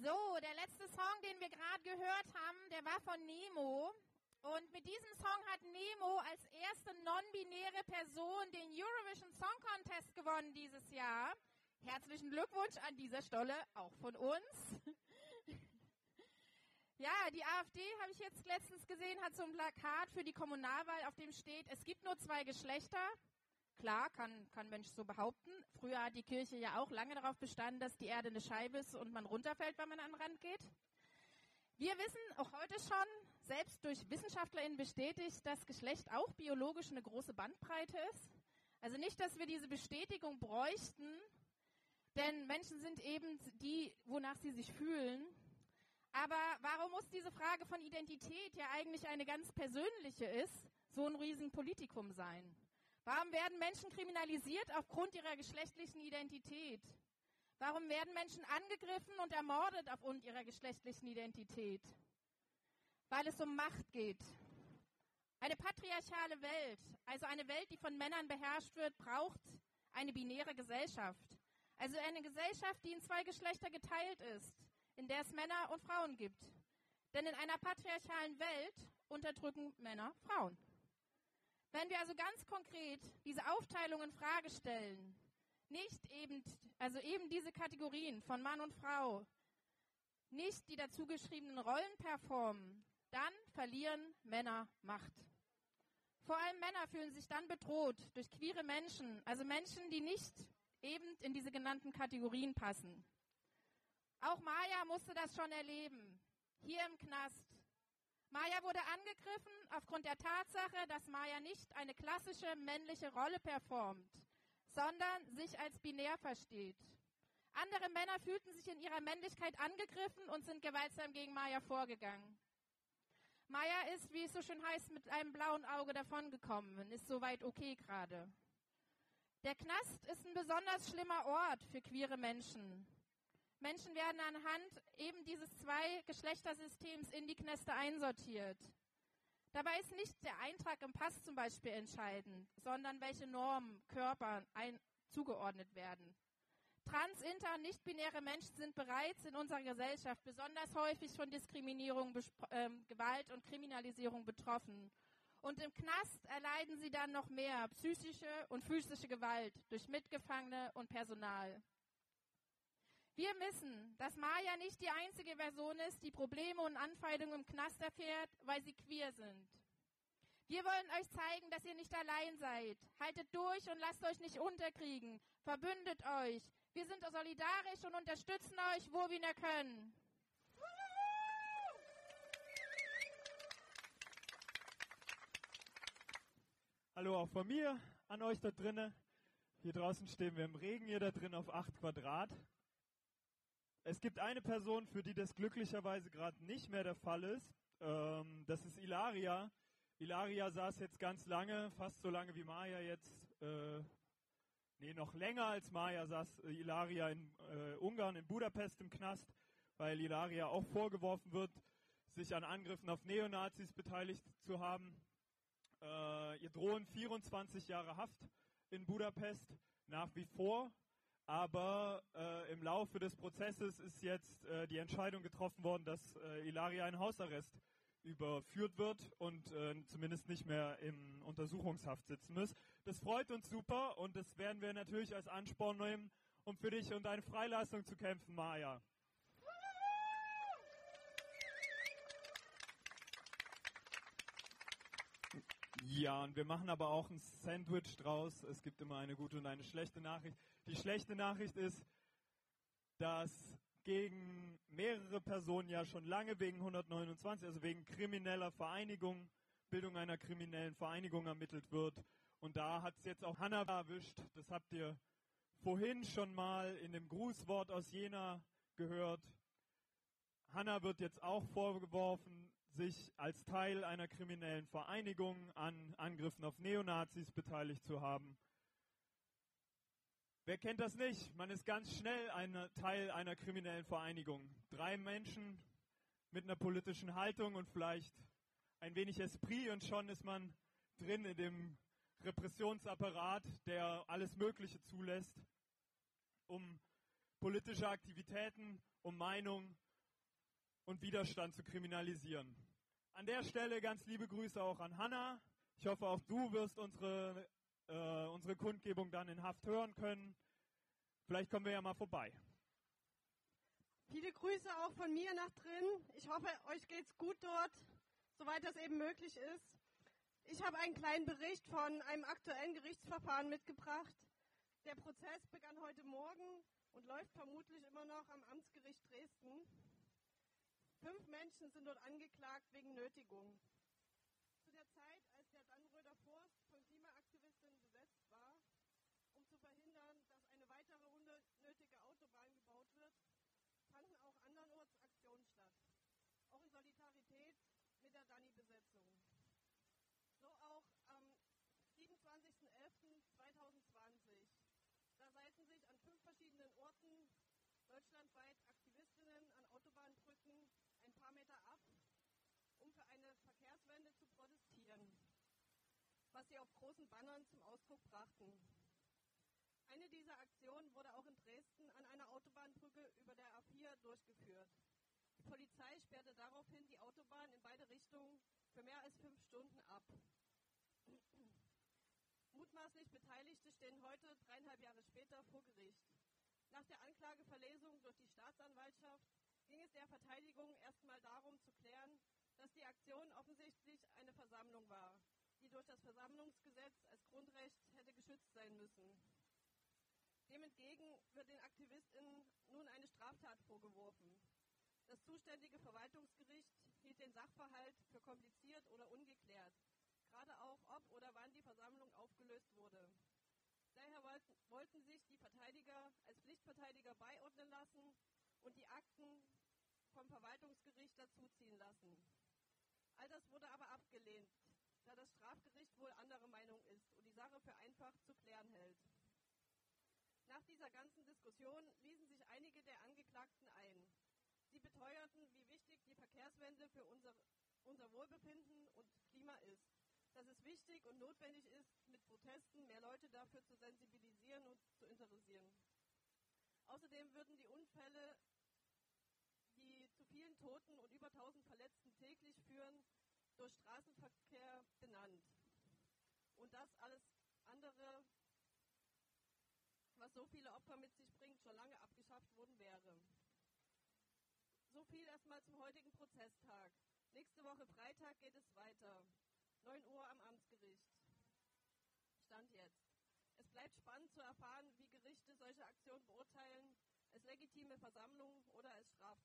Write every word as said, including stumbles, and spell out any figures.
So, der letzte Song, den wir gerade gehört haben, der war von Nemo. Und mit diesem Song hat Nemo als erste non-binäre Person den Eurovision Song Contest gewonnen dieses Jahr. Herzlichen Glückwunsch an dieser Stelle auch von uns. Ja, die AfD, habe ich jetzt letztens gesehen, hat so ein Plakat für die Kommunalwahl, auf dem steht, es gibt nur zwei Geschlechter. Klar, kann kann Mensch so behaupten. Früher hat die Kirche ja auch lange darauf bestanden, dass die Erde eine Scheibe ist und man runterfällt, wenn man an den Rand geht. Wir wissen auch heute schon, selbst durch WissenschaftlerInnen bestätigt, dass Geschlecht auch biologisch eine große Bandbreite ist. Also nicht, dass wir diese Bestätigung bräuchten, denn Menschen sind eben die, wonach sie sich fühlen. Aber warum muss diese Frage von Identität ja eigentlich eine ganz persönliche ist, so ein Riesenpolitikum sein? Warum werden Menschen kriminalisiert aufgrund ihrer geschlechtlichen Identität? Warum werden Menschen angegriffen und ermordet aufgrund ihrer geschlechtlichen Identität? Weil es um Macht geht. Eine patriarchale Welt, also eine Welt, die von Männern beherrscht wird, braucht eine binäre Gesellschaft. Also eine Gesellschaft, die in zwei Geschlechter geteilt ist, in der es Männer und Frauen gibt. Denn in einer patriarchalen Welt unterdrücken Männer Frauen. Wenn wir also ganz konkret diese Aufteilung in Frage stellen, nicht eben, also eben diese Kategorien von Mann und Frau, nicht die dazugeschriebenen Rollen performen, dann verlieren Männer Macht. Vor allem Männer fühlen sich dann bedroht durch queere Menschen, also Menschen, die nicht eben in diese genannten Kategorien passen. Auch Maya musste das schon erleben, hier im Knast. Maya wurde angegriffen aufgrund der Tatsache, dass Maya nicht eine klassische männliche Rolle performt, sondern sich als binär versteht. Andere Männer fühlten sich in ihrer Männlichkeit angegriffen und sind gewaltsam gegen Maya vorgegangen. Maya ist, wie es so schön heißt, mit einem blauen Auge davongekommen und ist soweit okay gerade. Der Knast ist ein besonders schlimmer Ort für queere Menschen. Menschen werden anhand eben dieses Zwei-Geschlechtersystems in die Kneste einsortiert. Dabei ist nicht der Eintrag im Pass zum Beispiel entscheidend, sondern welche Normen, Körper ein, zugeordnet werden. Trans-, inter- und nicht-binäre Menschen sind bereits in unserer Gesellschaft besonders häufig von Diskriminierung, äh, Gewalt und Kriminalisierung betroffen. Und im Knast erleiden sie dann noch mehr psychische und physische Gewalt durch Mitgefangene und Personal. Wir wissen, dass Maya nicht die einzige Person ist, die Probleme und Anfeindungen im Knast erfährt, weil sie queer sind. Wir wollen euch zeigen, dass ihr nicht allein seid. Haltet durch und lasst euch nicht unterkriegen. Verbündet euch. Wir sind solidarisch und unterstützen euch, wo wir nur können. Hallo auch von mir an euch da drinnen. Hier draußen stehen wir im Regen, hier da drin auf acht Quadrat. Es gibt eine Person, für die das glücklicherweise gerade nicht mehr der Fall ist. Ähm, das ist Ilaria. Ilaria saß jetzt ganz lange, fast so lange wie Maya jetzt, äh, nee, noch länger als Maya saß Ilaria in äh, Ungarn, in Budapest im Knast, weil Ilaria auch vorgeworfen wird, sich an Angriffen auf Neonazis beteiligt zu haben. Äh, ihr drohen vierundzwanzig Jahre Haft in Budapest nach wie vor. Aber äh, im Laufe des Prozesses ist jetzt äh, die Entscheidung getroffen worden, dass äh, Ilaria in Hausarrest überführt wird und äh, zumindest nicht mehr in Untersuchungshaft sitzen muss. Das freut uns super und das werden wir natürlich als Ansporn nehmen, um für dich und deine Freilassung zu kämpfen, Maya. Ja, und wir machen aber auch ein Sandwich draus. Es gibt immer eine gute und eine schlechte Nachricht. Die schlechte Nachricht ist, dass gegen mehrere Personen ja schon lange wegen hundertneunundzwanzig, also wegen krimineller Vereinigung, Bildung einer kriminellen Vereinigung ermittelt wird. Und da hat es jetzt auch Hannah erwischt. Das habt ihr vorhin schon mal in dem Grußwort aus Jena gehört. Hannah wird jetzt auch vorgeworfen, sich als Teil einer kriminellen Vereinigung an Angriffen auf Neonazis beteiligt zu haben. Wer kennt das nicht? Man ist ganz schnell ein Teil einer kriminellen Vereinigung. Drei Menschen mit einer politischen Haltung und vielleicht ein wenig Esprit und schon ist man drin in dem Repressionsapparat, der alles Mögliche zulässt, um politische Aktivitäten, um Meinung und Widerstand zu kriminalisieren. An der Stelle ganz liebe Grüße auch an Hanna. Ich hoffe, auch du wirst unsere, äh, unsere Kundgebung dann in Haft hören können. Vielleicht kommen wir ja mal vorbei. Viele Grüße auch von mir nach drin. Ich hoffe, euch geht's gut dort, soweit das eben möglich ist. Ich habe einen kleinen Bericht von einem aktuellen Gerichtsverfahren mitgebracht. Der Prozess begann heute Morgen und läuft vermutlich immer noch am Amtsgericht Dresden. Fünf Menschen sind dort angeklagt wegen Nötigung. Zu der Zeit, als der Dannenröder Forst von Klimaaktivistinnen besetzt war, um zu verhindern, dass eine weitere unnötige Autobahn gebaut wird, fanden auch andernorts Aktionen statt. Auch in Solidarität mit der Danni-Besetzung. So auch am siebenundzwanzigsten elften zweitausendzwanzig. Da seilten sich an fünf verschiedenen Orten deutschlandweit Aktivistinnen an Autobahnbrücken ein paar Meter ab, um für eine Verkehrswende zu protestieren, was sie auf großen Bannern zum Ausdruck brachten. Eine dieser Aktionen wurde auch in Dresden an einer Autobahnbrücke über der A vier durchgeführt. Die Polizei sperrte daraufhin die Autobahn in beide Richtungen für mehr als fünf Stunden ab. Mutmaßlich Beteiligte stehen heute, dreieinhalb Jahre später, vor Gericht. Nach der Anklageverlesung durch die Staatsanwaltschaft ging es der Verteidigung erstmal darum zu klären, dass die Aktion offensichtlich eine Versammlung war, die durch das Versammlungsgesetz als Grundrecht hätte geschützt sein müssen. Dem entgegen wird den AktivistInnen nun eine Straftat vorgeworfen. Das zuständige Verwaltungsgericht hielt den Sachverhalt für kompliziert oder ungeklärt, gerade auch ob oder wann die Versammlung aufgelöst wurde. Daher wollten, wollten sich die Verteidiger als Pflichtverteidiger beiordnen lassen und die Akten vom Verwaltungsgericht dazuziehen lassen. All das wurde aber abgelehnt, da das Strafgericht wohl anderer Meinung ist und die Sache für einfach zu klären hält. Nach dieser ganzen Diskussion ließen sich einige der Angeklagten ein. Sie beteuerten, wie wichtig die Verkehrswende für unser, unser Wohlbefinden und Klima ist. Dass es wichtig und notwendig ist, mit Protesten mehr Leute dafür zu sensibilisieren und zu interessieren. Außerdem würden die Unfälle, die zu vielen Toten und über tausend Verletzten täglich führen, durch Straßenverkehr benannt. Und das alles andere, was so viele Opfer mit sich bringt, schon lange abgeschafft worden wäre. So viel erstmal zum heutigen Prozesstag. Nächste Woche Freitag geht es weiter. neun Uhr am Amtsgericht. Stand jetzt. Es bleibt spannend zu erfahren, wie Gerichte solche Aktionen beurteilen, als legitime Versammlung oder als Straftat.